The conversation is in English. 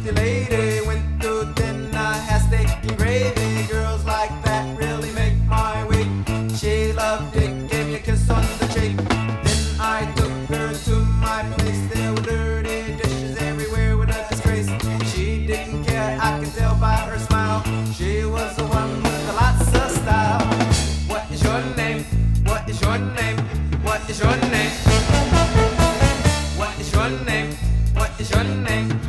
pretty lady. Went to dinner, had steak and gravy. Girls like that really make my week. She loved it, gave me a kiss on the cheek. Then I took her to my place. There were dirty dishes everywhere with a disgrace. She didn't care, I could tell by her smile. She was the one with the lots of style. What is your name? What is your name? What is your name? What is your name? What is your name?